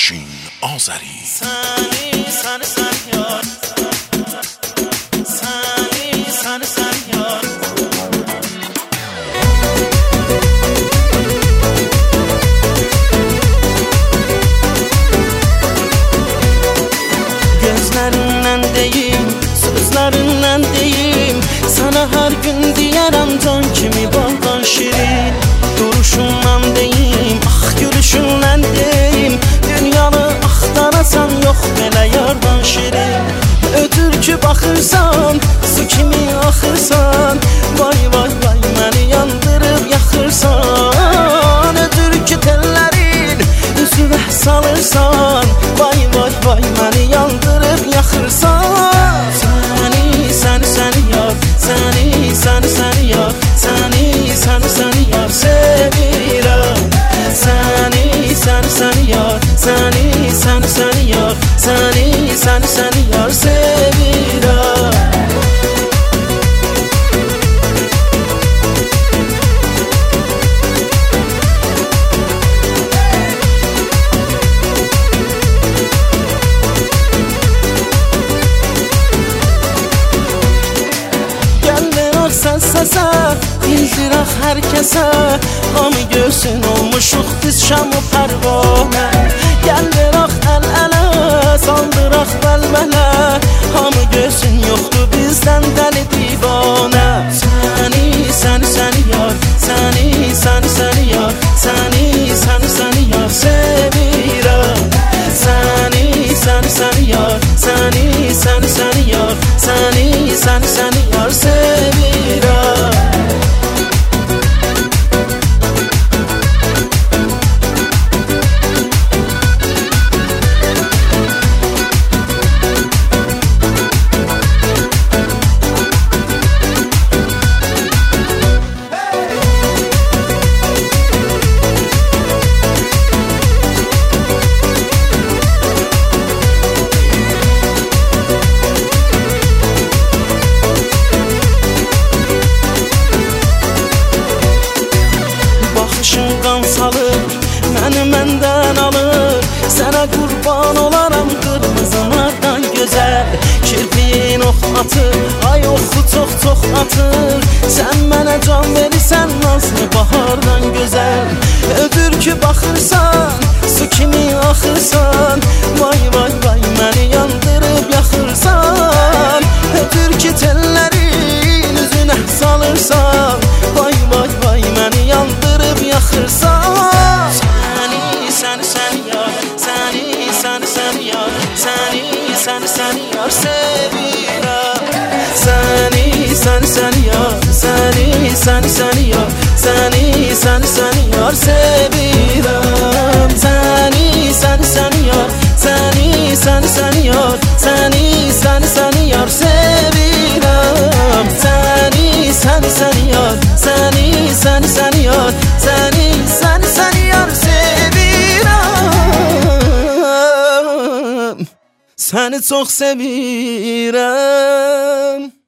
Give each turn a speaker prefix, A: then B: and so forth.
A: ماشین آذری
B: سنی سن یار سنی سن یار Gözlerinden deyim, sözlerinden deyim Sana her gün diyerem can kimi baldan şirin Duruşundan deyim, ah gülüşünden deyim Dünyanı axtarasan yok belə yardan şirin Ötür ki baxırsan, su kimi axırsan Vay vay vay məni yandırıb yaxırsan Ötür ki tellərin üzüvə salırsan Vay vay vay məni yandırıb yaxırsan Səni, səni yar, səni yar Səni yar sevirəm Səni yar, səni yar Səni yar sevirəm Səsə, bildirək hər kəsə Hamı görsün olmuşuq biz şam-ı pərvanə Gəl verək əl-ələ, saldıraq bəlmələ Hamı görsün yoxdur bizdən dəli divanə Səni yar, səni yar Səni yar sevirəm Səni yar, səni yar Səni yar sevirəm Məni məndən alır Sənə qurban olaram qırmızılardan gözəl Kirpiyin ox atır, ay oxu çox atır Sən mənə can verirsən nazlı bahardan gözəl Öpür ki baxırsan, su kimi axırsan Vay vay vay məni yandırıb yaxırsan Öpür ki tellərin üzünə salırsan Vay vay vay məni yandırıb yaxırsan Səni yar sevirəm Səni yar, səni yar Səni yar sevirəm Səni yar, səni yar Səni yar sevirəm Səni yar, səni yar Səni yar sevirəm Səni çox sevirəm